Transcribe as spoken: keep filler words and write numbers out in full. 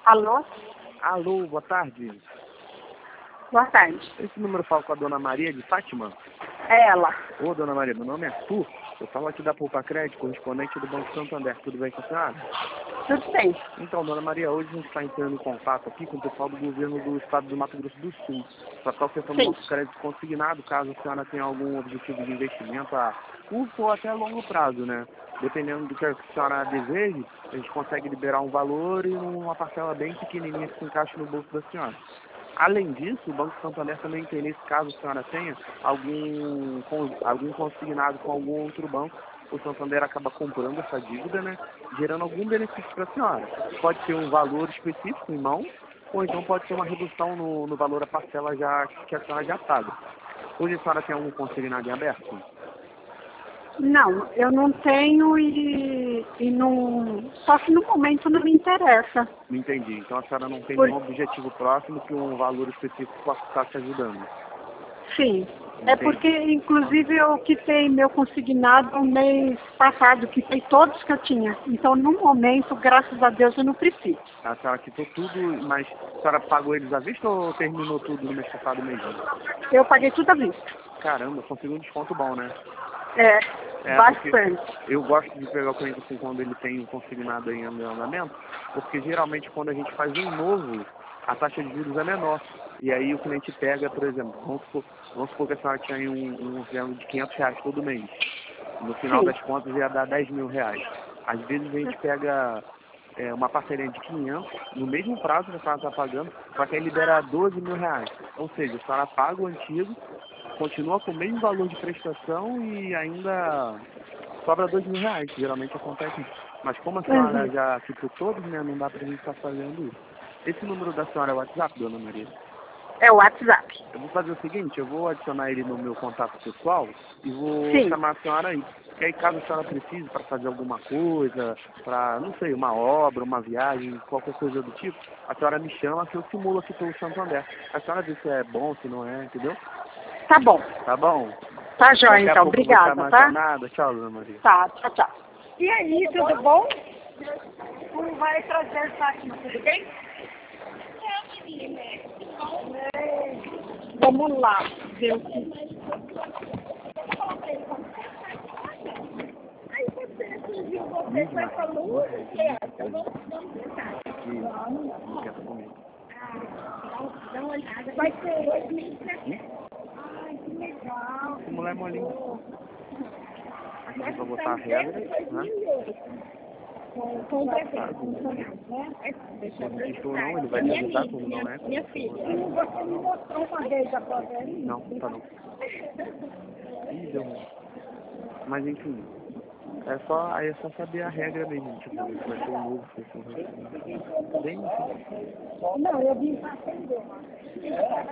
Alô? Alô, boa tarde. Boa tarde. Esse número fala com a dona Maria de Fátima? É ela. Ô, dona Maria, meu nome é Arthur. Eu falo aqui da Poupa Crédito, correspondente do Banco Santander. Tudo bem com a senhora? Tudo bem. Então, dona Maria, hoje a gente está entrando em contato aqui com o pessoal do governo do estado do Mato Grosso do Sul. Para estar ofertando Sim. nosso crédito consignado, caso a senhora tenha algum objetivo de investimento a curto ou até a longo prazo, né? Dependendo do que a senhora deseje, a gente consegue liberar um valor e uma parcela bem pequenininha que se encaixe no bolso da senhora. Além disso, o Banco Santander também tem, nesse caso a senhora tenha algum, algum consignado com algum outro banco, o Santander acaba comprando essa dívida, né, gerando algum benefício para a senhora. Pode ser um valor específico em mão, ou então pode ser uma redução no, no valor da parcela já, que a senhora já paga. Hoje a senhora tem algum consignado em aberto? Não, eu não tenho e, e não. Só que no momento não me interessa. Não entendi. Então a senhora não tem Por... nenhum objetivo próximo que um valor específico possa estar te ajudando? Sim. Entendi. É porque, inclusive, eu quitei meu consignado no mês passado, quitei todos que eu tinha. Então, no momento, graças a Deus, eu não preciso. A senhora quitou tudo, mas a senhora pagou eles à vista ou terminou tudo no mês passado mesmo? Eu paguei tudo à vista. Caramba, conseguiu um desconto bom, né? É, É, bastante. Eu gosto de pegar o cliente assim quando ele tem um consignado em andamento, porque geralmente quando a gente faz um novo, a taxa de juros é menor. E aí o cliente pega, por exemplo, vamos supor, vamos supor que a senhora tinha um, um real de quinhentos reais todo mês. No final Sim. das contas ia dar dez mil reais. Às vezes a gente pega é, uma parceria de quinhentos, no mesmo prazo que a senhora está pagando, só que aí libera doze mil reais. Ou seja, a senhora paga o antigo, continua com o mesmo valor de prestação e ainda sobra dois mil reais. Geralmente acontece isso. Mas como a senhora Uhum. já quitou todos, né, não dá pra gente estar fazendo isso. Esse número da senhora é o WhatsApp, dona Maria? É o WhatsApp. Eu vou fazer o seguinte, eu vou adicionar ele no meu contato pessoal e vou Sim. chamar a senhora aí. Que aí caso a senhora precise para fazer alguma coisa, para, não sei, uma obra, uma viagem, qualquer coisa do tipo, a senhora me chama que eu simulo aqui pelo Santander. A senhora vê se é bom, se não é, entendeu? Tá bom. Tá bom? Tá jóia, Daqui a então. pouco eu vou Obrigada, chamar a tá? chamada. Tchau, dona Maria. Tá, tchau, tchau. E aí, tudo bom? Não vai trazer Fátima, tudo bem? É, vamos lá, ver o que... Aí você atingiu, você vai falando o que é? Não quer comer. Dá uma olhada. Vai ser dois mil e trezentos. Ai, que legal. Esse mulher é molinho. Aqui pra botar a regra, né? Com prefeito, funcionário, né? Se não quistou não, ele vai te avisar como não é. Minha filha, você me mostrou uma vez a prova aí? Não, tá não. Ih, deu ruim. Mas enfim, é só, aí é só saber a regra mesmo, tipo, se vai ser um novo, se vai ser um recém. Bem assim. Não, eu vim para atender.